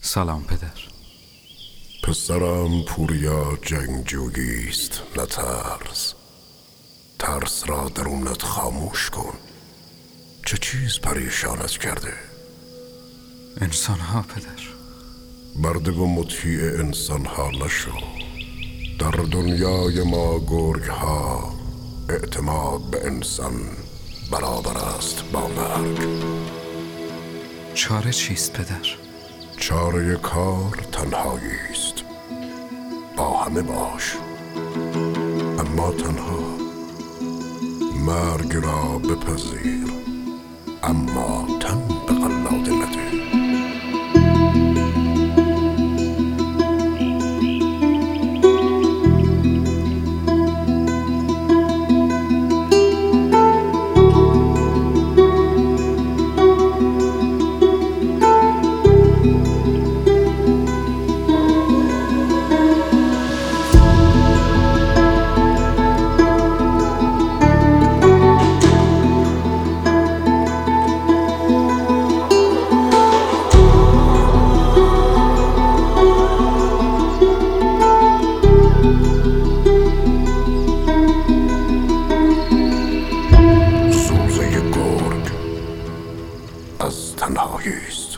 سلام پدر. پسرم پوریا جنگجوییست، نترس. ترس را درونت خاموش کن. چه چیز پریشانت کرده؟ انسان ها پدر. برده و مطیع انسان ها نشو. در دنیای ما گرگ ها اعتماد به انسان برابر است با مرگ. چاره چیست پدر؟ چاره کار تنهایی است. با همه باش، اما تنها. مرگ را بپذیر، اما تن به قلاده نده. از تنهایی است.